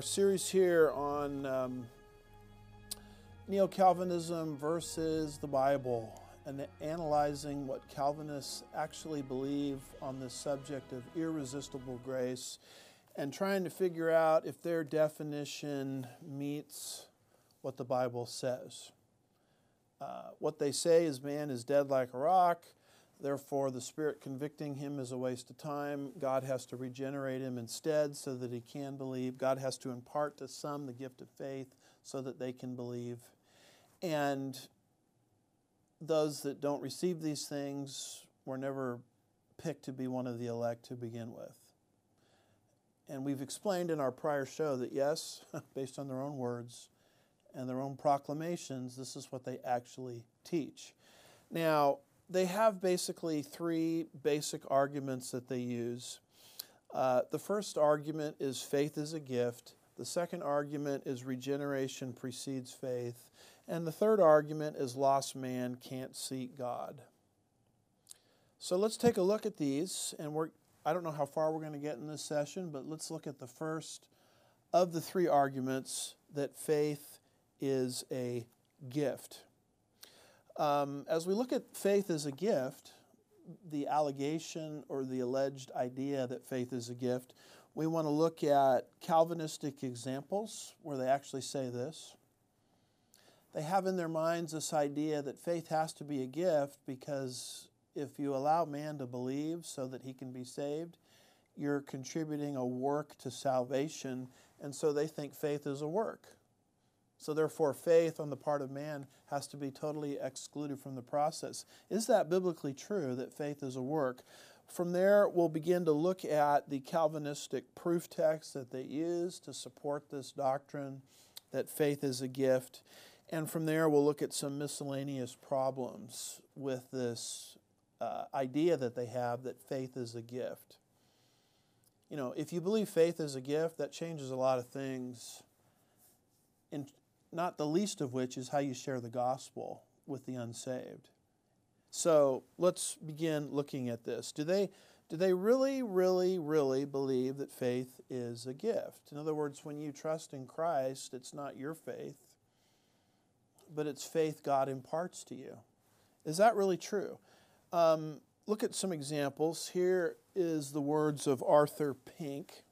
our series here on Neo-Calvinism versus the Bible, and analyzing what Calvinists actually believe on this subject of irresistible grace, and trying to figure out if their definition meets what the Bible says. What they say is man is dead like a rock, therefore the Spirit convicting him is a waste of time. God has to regenerate him instead so that he can believe. God has to impart to some the gift of faith so that they can believe. And those that don't receive these things were never picked to be one of the elect to begin with. And we've explained in our prior show that yes, based on their own words and their own proclamations, this is what they actually teach. Now, they have basically three basic arguments that they use. The first argument is faith is a gift. The second argument is regeneration precedes faith. And the third argument is lost man can't seek God. So let's take a look at these. And I don't know how far we're going to get in this session, but let's look at the first of the three arguments that faith is a gift. As we look at faith as a gift, the allegation or the alleged idea that faith is a gift, we want to look at Calvinistic examples where they actually say this. They have in their minds this idea that faith has to be a gift because if you allow man to believe so that he can be saved, you're contributing a work to salvation, and so they think faith is a work. So therefore, faith on the part of man has to be totally excluded from the process. Is that biblically true, that faith is a work? From there, we'll begin to look at the Calvinistic proof text that they use to support this doctrine that faith is a gift. And from there, we'll look at some miscellaneous problems with this idea that they have that faith is a gift. You know, if you believe faith is a gift, that changes a lot of things, not the least of which is how you share the gospel with the unsaved. So let's begin looking at this. Do they really, really, really believe that faith is a gift? In other words, when you trust in Christ, it's not your faith, but it's faith God imparts to you. Is that really true? Look at some examples. Here is the words of Arthur Pink.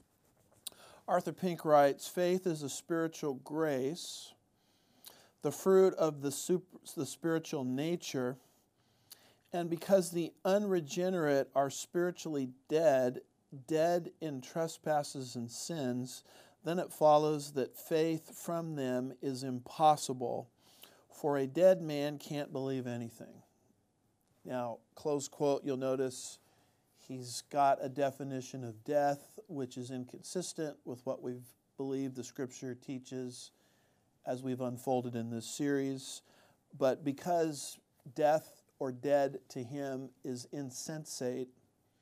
Arthur Pink writes, faith is a spiritual grace, the fruit of the spiritual nature, and because the unregenerate are spiritually dead in trespasses and sins, then it follows that faith from them is impossible, for a dead man can't believe anything. Now, close quote, you'll notice he's got a definition of death which is inconsistent with what we've believed the Scripture teaches as we've unfolded in this series. But because death or dead to him is insensate,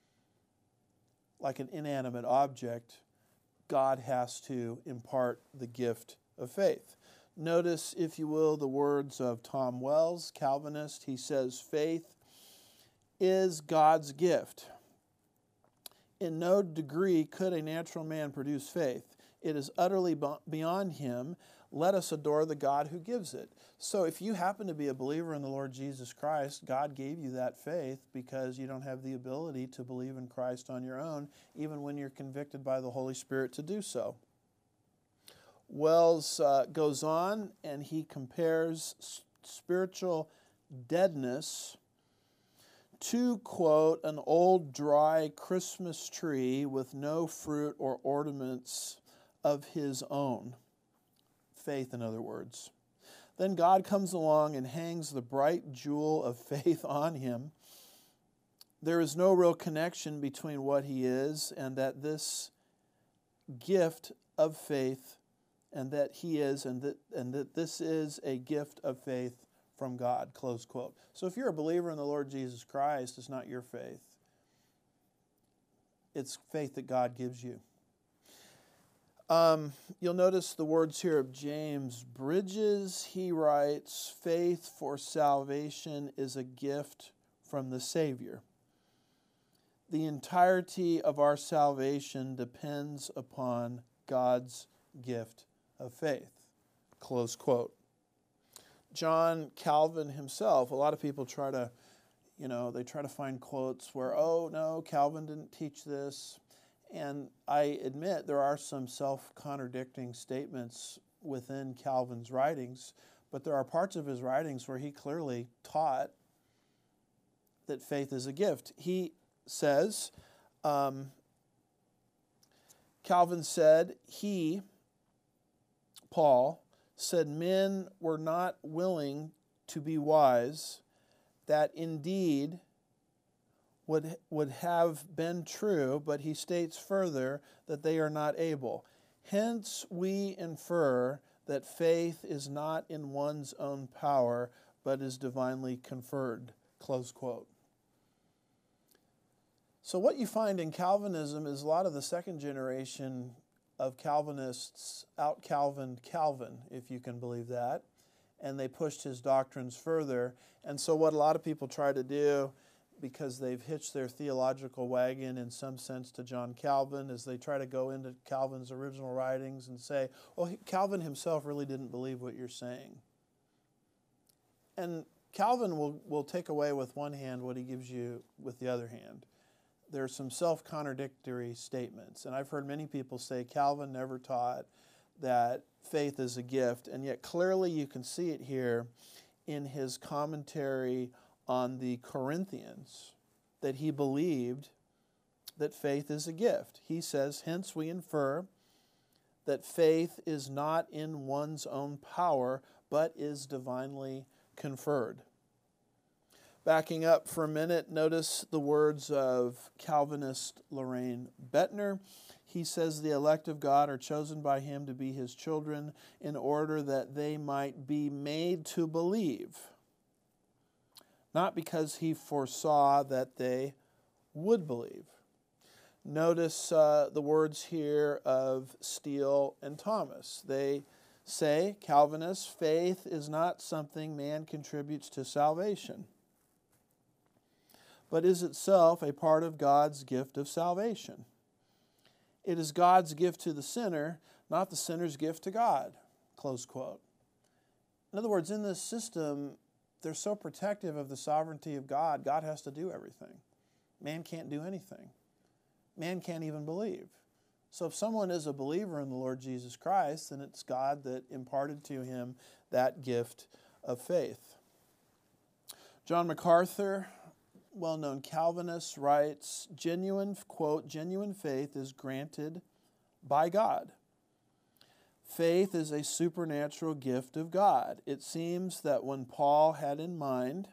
like an inanimate object, God has to impart the gift of faith. Notice, if you will, the words of Tom Wells, Calvinist. He says, faith is God's gift. In no degree could a natural man produce faith. It is utterly beyond him. Let us adore the God who gives it. So if you happen to be a believer in the Lord Jesus Christ, God gave you that faith because you don't have the ability to believe in Christ on your own, even when you're convicted by the Holy Spirit to do so. Wells goes on and he compares spiritual deadness to, quote, an old dry Christmas tree with no fruit or ornaments of his own. Faith, in other words. Then God comes along and hangs the bright jewel of faith on him. There is no real connection between what he is and that this gift of faith and that he is and that this is a gift of faith from God, close quote. So if you're a believer in the Lord Jesus Christ, it's not your faith. It's faith that God gives you. You'll notice the words here of James Bridges. He writes, faith for salvation is a gift from the Savior. The entirety of our salvation depends upon God's gift of faith. Close quote. John Calvin himself, a lot of people try to, they try to find quotes where, oh, no, Calvin didn't teach this. And I admit there are some self-contradicting statements within Calvin's writings, but there are parts of his writings where he clearly taught that faith is a gift. He says, Calvin said, Paul, said men were not willing to be wise, that indeed would have been true, but he states further that they are not able. Hence we infer that faith is not in one's own power, but is divinely conferred. Close quote. So what you find in Calvinism is a lot of the second generation of Calvinists out-Calvined Calvin, if you can believe that, and they pushed his doctrines further. And so what a lot of people try to do, because they've hitched their theological wagon in some sense to John Calvin, is they try to go into Calvin's original writings and say, well, Calvin himself really didn't believe what you're saying. And Calvin will take away with one hand what he gives you with the other hand. There are some self-contradictory statements. And I've heard many people say Calvin never taught that faith is a gift, and yet clearly you can see it here in his commentary on the Corinthians, that he believed that faith is a gift. He says, hence we infer that faith is not in one's own power, but is divinely conferred. Backing up for a minute, notice the words of Calvinist Loraine Bettner. He says the elect of God are chosen by him to be his children in order that they might be made to believe, not because he foresaw that they would believe. Notice the words here of Steele and Thomas. They say, Calvinists, faith is not something man contributes to salvation, but is itself a part of God's gift of salvation. It is God's gift to the sinner, not the sinner's gift to God. Close quote. In other words, in this system, they're so protective of the sovereignty of God, God has to do everything. Man can't do anything. Man can't even believe. So if someone is a believer in the Lord Jesus Christ, then it's God that imparted to him that gift of faith. John MacArthur, well-known Calvinist, writes, quote, genuine faith is granted by God. Faith is a supernatural gift of God. It seems that when Paul had in mind,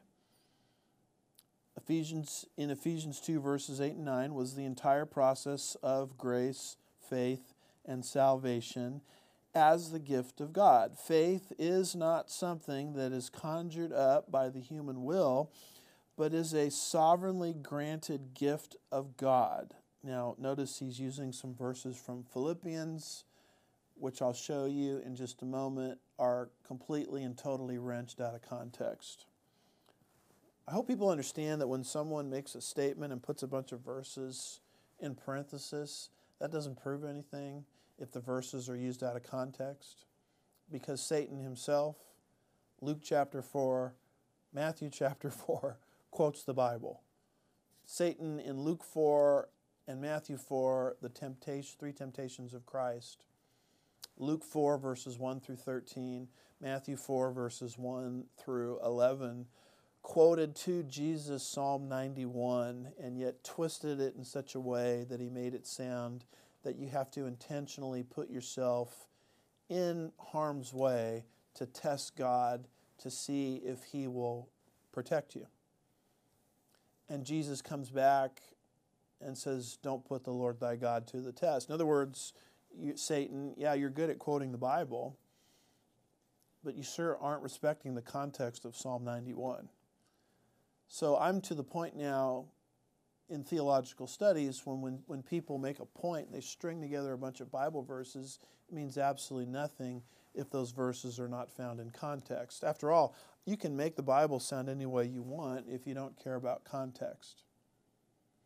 in Ephesians 2, verses 8 and 9, was the entire process of grace, faith, and salvation as the gift of God. Faith is not something that is conjured up by the human will, but is a sovereignly granted gift of God. Now, notice he's using some verses from Philippians, which I'll show you in just a moment, are completely and totally wrenched out of context. I hope people understand that when someone makes a statement and puts a bunch of verses in parenthesis, that doesn't prove anything if the verses are used out of context. Because Satan himself, Luke chapter 4, Matthew chapter 4, quotes the Bible. Satan in Luke 4 and Matthew 4, the three temptations of Christ. Luke 4, verses 1 through 13, Matthew 4, verses 1 through 11, quoted to Jesus Psalm 91 and yet twisted it in such a way that he made it sound that you have to intentionally put yourself in harm's way to test God to see if he will protect you. And Jesus comes back and says, don't put the Lord thy God to the test. In other words, Satan, yeah, you're good at quoting the Bible, but you sure aren't respecting the context of Psalm 91. So I'm to the point now in theological studies when people make a point, they string together a bunch of Bible verses, it means absolutely nothing if those verses are not found in context. After all, you can make the Bible sound any way you want if you don't care about context.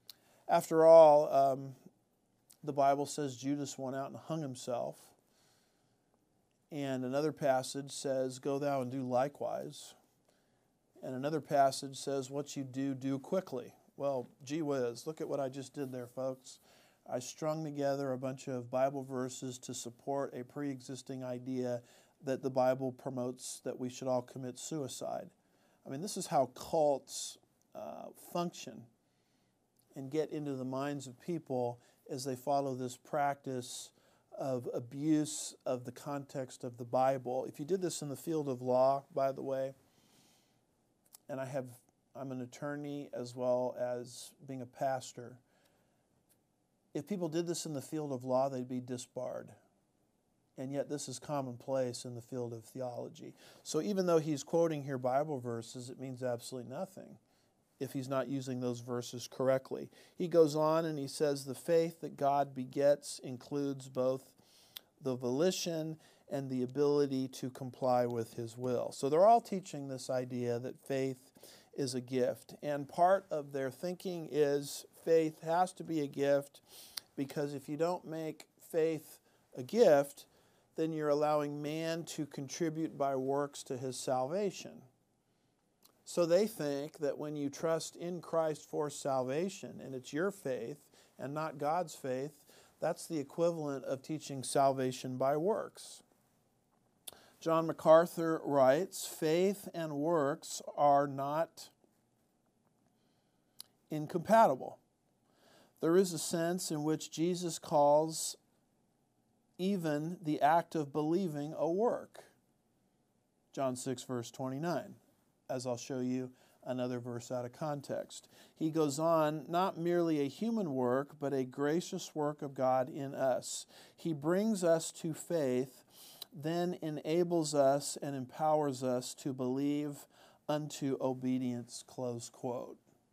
After all, the Bible says Judas went out and hung himself. And another passage says, go thou and do likewise. And another passage says, what you do, do quickly. Well, gee whiz, look at what I just did there, folks. I strung together a bunch of Bible verses to support a pre-existing idea that the Bible promotes that we should all commit suicide. I mean, this is how cults function and get into the minds of people as they follow this practice of abuse of the context of the Bible. If you did this in the field of law, by the way, and I'm an attorney as well as being a pastor, if people did this in the field of law, they'd be disbarred. And yet this is commonplace in the field of theology. So even though he's quoting here Bible verses, it means absolutely nothing if he's not using those verses correctly. He goes on and he says, the faith that God begets includes both the volition and the ability to comply with his will. So they're all teaching this idea that faith is a gift. And part of their thinking is faith has to be a gift, because if you don't make faith a gift, then you're allowing man to contribute by works to his salvation. So they think that when you trust in Christ for salvation, and it's your faith and not God's faith, that's the equivalent of teaching salvation by works. John MacArthur writes, faith and works are not incompatible. There is a sense in which Jesus calls even the act of believing a work. John 6, verse 29, as I'll show you another verse out of context. He goes on, not merely a human work, but a gracious work of God in us. He brings us to faith, then enables us and empowers us to believe unto obedience, close quote.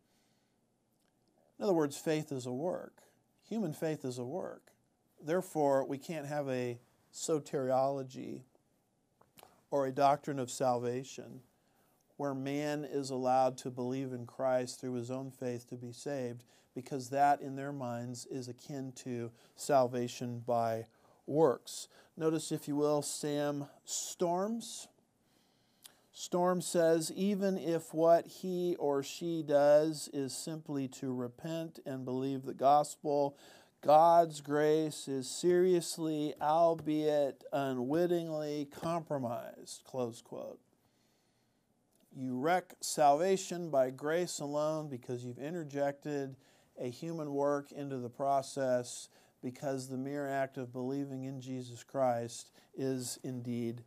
In other words, faith is a work. Human faith is a work. Therefore, we can't have a soteriology or a doctrine of salvation where man is allowed to believe in Christ through his own faith to be saved, because that, in their minds, is akin to salvation by works. Notice, if you will, Sam Storms. Storm says, even if what he or she does is simply to repent and believe the gospel, God's grace is seriously, albeit unwittingly, compromised, close quote. You wreck salvation by grace alone because you've interjected a human work into the process, because the mere act of believing in Jesus Christ is indeed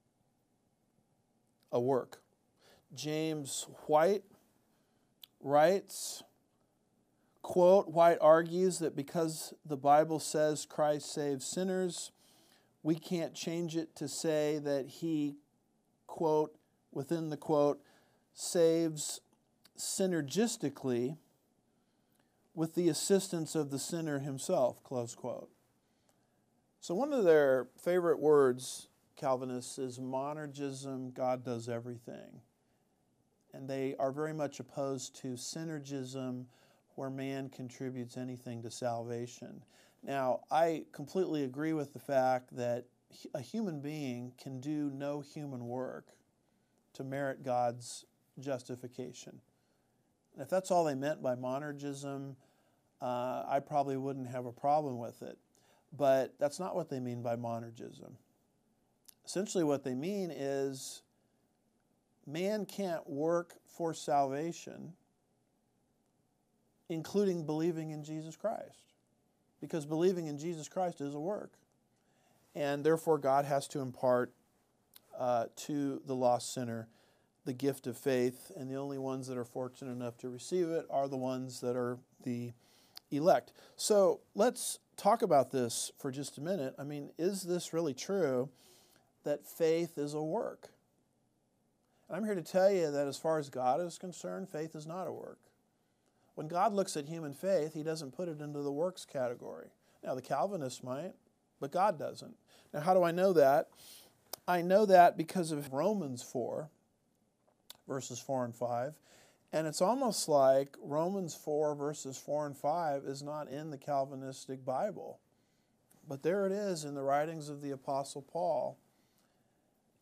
a work. James White writes, quote, White argues that because the Bible says Christ saves sinners, we can't change it to say that he, quote, within the quote, saves synergistically with the assistance of the sinner himself, close quote. So one of their favorite words, Calvinists, is monergism, God does everything. And they are very much opposed to synergism, where man contributes anything to salvation. Now, I completely agree with the fact that a human being can do no human work to merit God's justification. And if that's all they meant by monergism, I probably wouldn't have a problem with it. But that's not what they mean by monergism. Essentially what they mean is man can't work for salvation, including believing in Jesus Christ, because believing in Jesus Christ is a work. And therefore God has to impart to the lost sinner the gift of faith, and the only ones that are fortunate enough to receive it are the ones that are the elect. So let's talk about this for just a minute. I mean, is this really true that faith is a work? And I'm here to tell you that as far as God is concerned, faith is not a work. When God looks at human faith, he doesn't put it into the works category. Now, the Calvinists might, but God doesn't. Now, how do I know that? I know that because of Romans 4, verses 4 and 5. And it's almost like Romans 4, verses 4 and 5 is not in the Calvinistic Bible. But there it is in the writings of the Apostle Paul.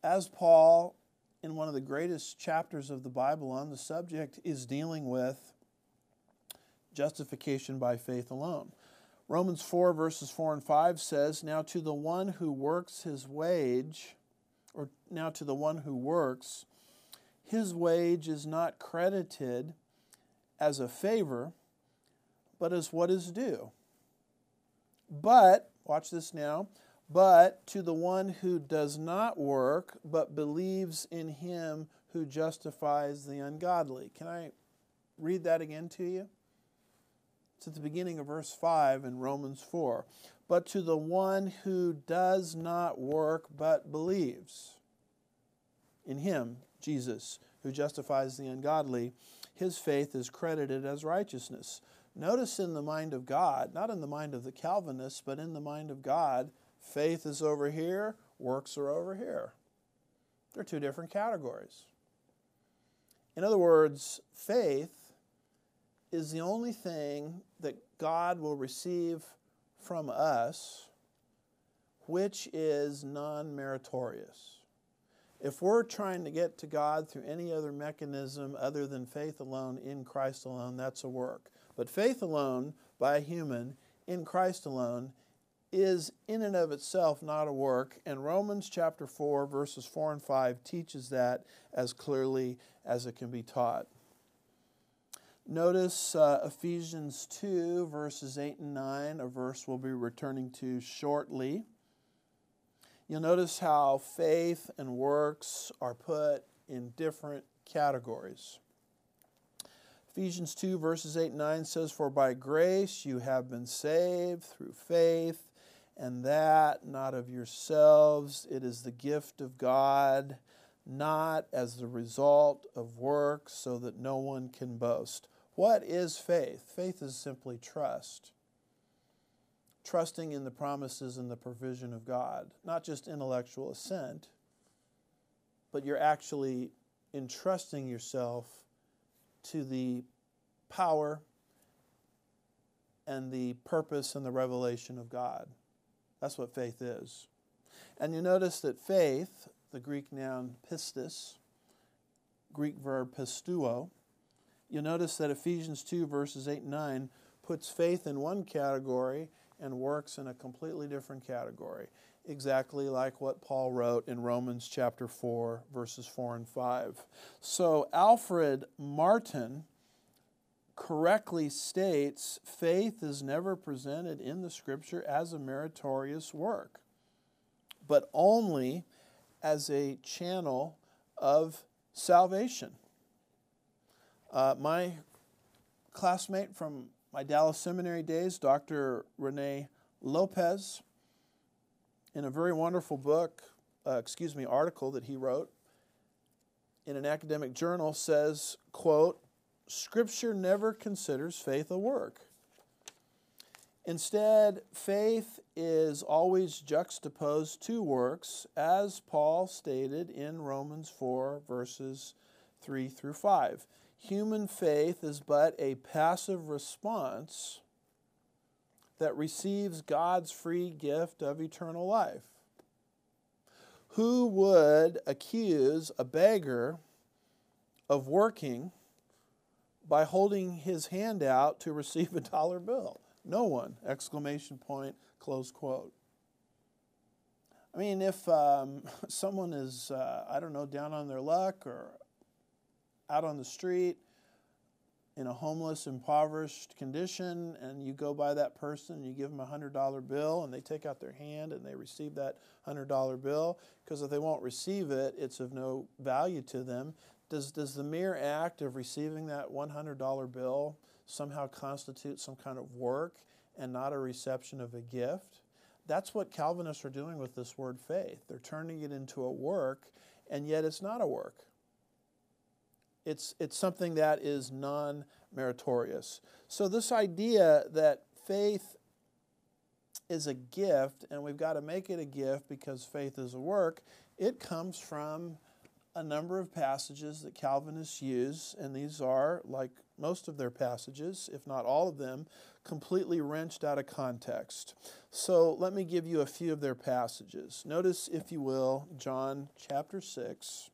as Paul, in one of the greatest chapters of the Bible on the subject, is dealing with justification by faith alone. Romans 4 verses 4 and 5 says, now to the one who works his wage, or now to the one who works, his wage is not credited as a favor, but as what is due. But, watch this now, but to the one who does not work, but believes in him who justifies the ungodly. Can I read that again to you? It's at the beginning of verse 5 in Romans 4. But to the one who does not work, but believes in him, Jesus, who justifies the ungodly, his faith is credited as righteousness. Notice in the mind of God, not in the mind of the Calvinists, but in the mind of God, faith is over here, works are over here. They're two different categories. In other words, faith is the only thing that God will receive from us which is non-meritorious. If we're trying to get to God through any other mechanism other than faith alone, in Christ alone, that's a work. But faith alone, by a human, in Christ alone, is in and of itself not a work. And Romans chapter 4, verses 4 and 5 teaches that as clearly as it can be taught. Notice Ephesians 2, verses 8 and 9, a verse we'll be returning to shortly. You'll notice how faith and works are put in different categories. Ephesians 2, verses 8 and 9 says, for by grace you have been saved through faith, and that not of yourselves. It is the gift of God, not as the result of works, so that no one can boast. What is faith? Faith is simply trust. Trusting in the promises and the provision of God. Not just intellectual assent, but you're actually entrusting yourself to the power and the purpose and the revelation of God. That's what faith is. And you notice that faith, the Greek noun pistis, Greek verb pistuo, you'll notice that Ephesians 2 verses 8 and 9 puts faith in one category and works in a completely different category. Exactly like what Paul wrote in Romans chapter 4 verses 4 and 5. So Alfred Martin correctly states faith is never presented in the Scripture as a meritorious work, but only as a channel of salvation. My classmate from my Dallas Seminary days, Dr. Rene Lopez, in a very wonderful article that he wrote in an academic journal, says, quote, Scripture never considers faith a work. Instead, faith is always juxtaposed to works, as Paul stated in Romans 4, verses 3 through 5. Human faith is but a passive response that receives God's free gift of eternal life. Who would accuse a beggar of working by holding his hand out to receive a dollar bill? No one! Exclamation point, close quote. I mean, if someone is, down on their luck or out on the street in a homeless, impoverished condition, and you go by that person and you give them a $100 bill, and they take out their hand and they receive that $100 bill, because if they won't receive it, it's of no value to them. Does the mere act of receiving that $100 bill somehow constitute some kind of work and not a reception of a gift? That's what Calvinists are doing with this word faith. They're turning it into a work, and yet it's not a work. It's something that is non-meritorious. So this idea that faith is a gift, and we've got to make it a gift because faith is a work, it comes from a number of passages that Calvinists use, and these are, like most of their passages, if not all of them, completely wrenched out of context. So let me give you a few of their passages. Notice, if you will, John chapter 6,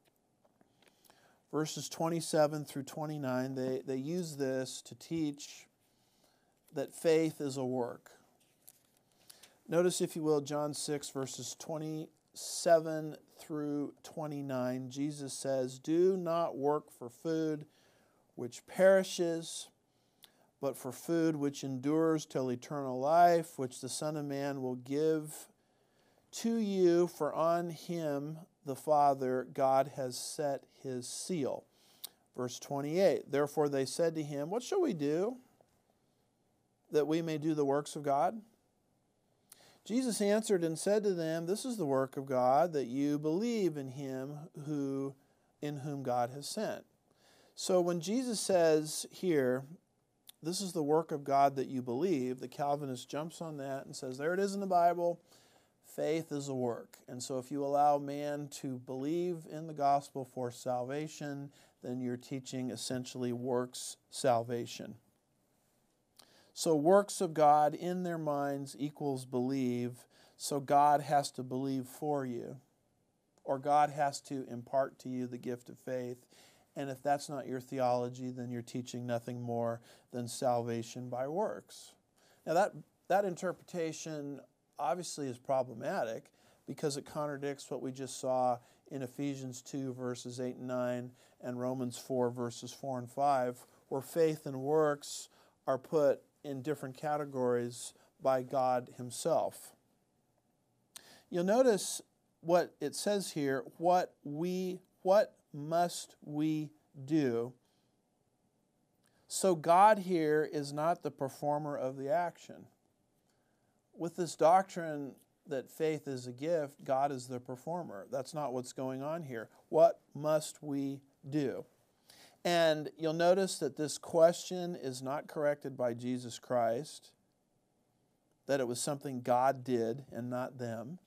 verses 27 through 29. They use this to teach that faith is a work. Notice, if you will, John 6, verses 27 through 29. Jesus says, "Do not work for food which perishes, but for food which endures till eternal life, which the Son of Man will give to you, for on him the Father God has set his seal." Verse 28, "Therefore they said to him, What shall we do that we may do the works of God? Jesus answered and said to them, This is the work of God, that you believe in him in whom God has sent." So when Jesus says here, "This is the work of God that you believe," the Calvinist jumps on that and says, there it is in the Bible, faith is a work. And so if you allow man to believe in the gospel for salvation, then you're teaching essentially works salvation. So works of God in their minds equals believe, so God has to believe for you, or God has to impart to you the gift of faith. And if that's not your theology, then you're teaching nothing more than salvation by works. Now that interpretation obviously is problematic because it contradicts what we just saw in Ephesians 2 verses 8 and 9 and Romans 4 verses 4 and 5, where faith and works are put in different categories by God himself. You'll notice what it says here, what must we do? So God here is not the performer of the action. With this doctrine that faith is a gift, God is the performer. That's not what's going on here. What must we do? And you'll notice that this question is not corrected by Jesus Christ, that it was something God did and not them.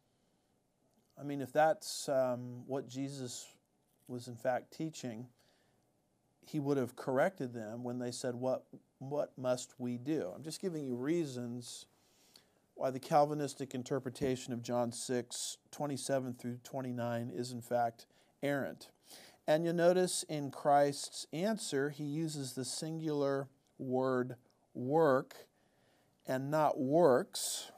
I mean, if that's what Jesus was in fact teaching, he would have corrected them when they said, what must we do? I'm just giving you reasons why the Calvinistic interpretation of John 6, 27 through 29 is in fact errant. And you'll notice in Christ's answer, he uses the singular word work and not works,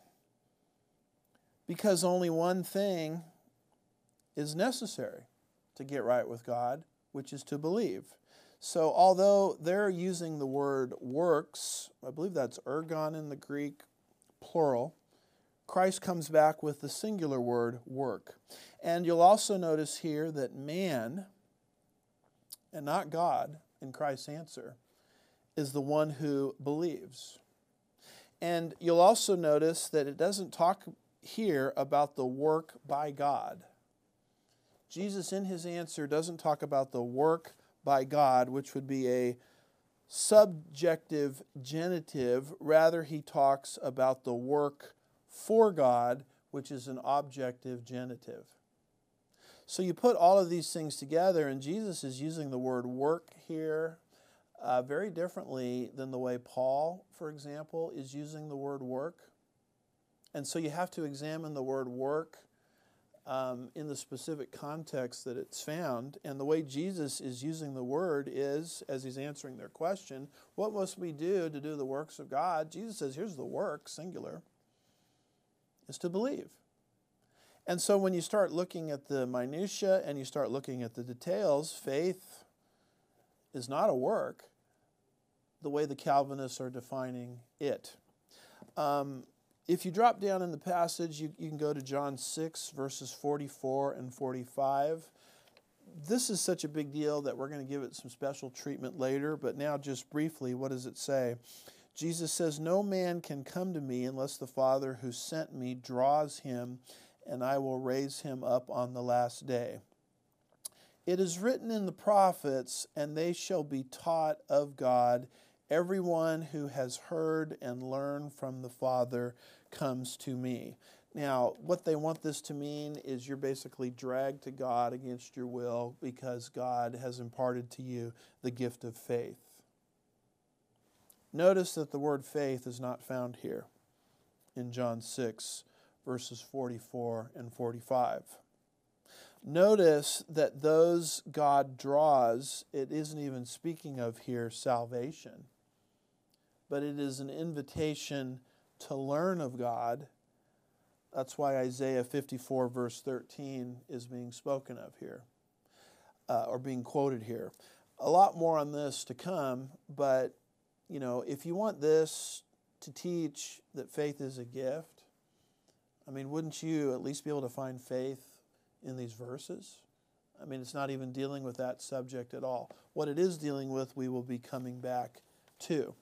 because only one thing is necessary to get right with God, which is to believe. So although they're using the word works, I believe that's ergon in the Greek, plural, Christ comes back with the singular word work. And you'll also notice here that man, and not God, in Christ's answer, is the one who believes. And you'll also notice that it doesn't talk here about the work by God. Jesus in his answer doesn't talk about the work by God, which would be a subjective genitive. Rather, he talks about the work for God, which is an objective genitive. So you put all of these things together, and Jesus is using the word work here very differently than the way Paul, for example, is using the word work. And so you have to examine the word work in the specific context that it's found. And the way Jesus is using the word is, as he's answering their question, what must we do to do the works of God? Jesus says, here's the work, singular, is to believe. And so when you start looking at the minutiae and you start looking at the details, faith is not a work the way the Calvinists are defining it. If you drop down in the passage, you can go to John 6, verses 44 and 45. This is such a big deal that we're going to give it some special treatment later, but now just briefly, what does it say? Jesus says, "No man can come to me unless the Father who sent me draws him, and I will raise him up on the last day. It is written in the prophets, and they shall be taught of God. Everyone who has heard and learned from the Father comes to me." Now, what they want this to mean is you're basically dragged to God against your will because God has imparted to you the gift of faith. Notice that the word faith is not found here in John 6, verses 44 and 45. Notice that those God draws, it isn't even speaking of here salvation, but it is an invitation to learn of God. That's why Isaiah 54, verse 13 is being spoken of here, or being quoted here. A lot more on this to come, but if you want this to teach that faith is a gift, wouldn't you at least be able to find faith in these verses? It's not even dealing with that subject at all. What it is dealing with, we will be coming back to.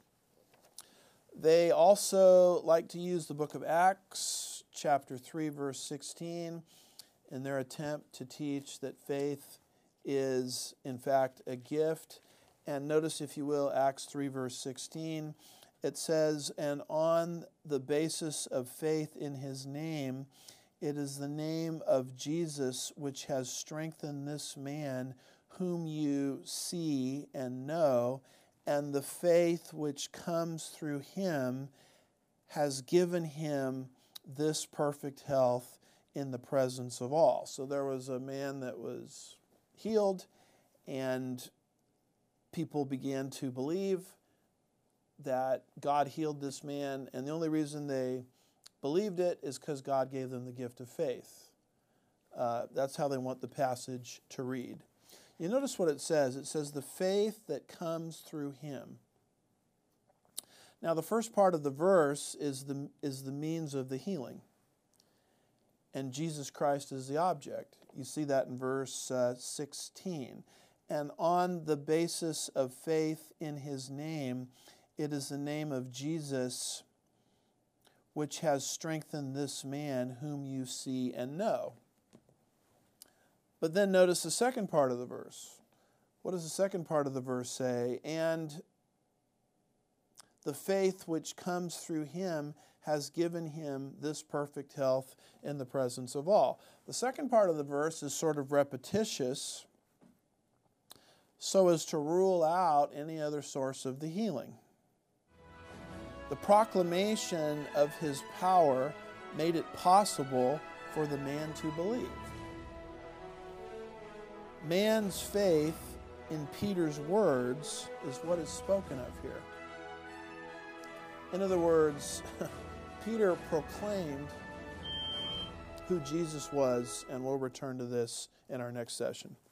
They also like to use the book of Acts, chapter 3, verse 16, in their attempt to teach that faith is, in fact, a gift. And notice, if you will, Acts 3, verse 16. It says, "And on the basis of faith in his name, it is the name of Jesus which has strengthened this man whom you see and know, and the faith which comes through him has given him this perfect health in the presence of all." So there was a man that was healed, and people began to believe that God healed this man, and the only reason they believed it is because God gave them the gift of faith. That's how they want the passage to read. You notice what it says. It says, the faith that comes through him. Now, the first part of the verse is the means of the healing, and Jesus Christ is the object. You see that in verse 16. "And on the basis of faith in his name, it is the name of Jesus which has strengthened this man whom you see and know." But then notice the second part of the verse. What does the second part of the verse say? "And the faith which comes through him has given him this perfect health in the presence of all." The second part of the verse is sort of repetitious, so as to rule out any other source of the healing. The proclamation of his power made it possible for the man to believe. Man's faith in Peter's words is what is spoken of here. In other words, Peter proclaimed who Jesus was, and we'll return to this in our next session.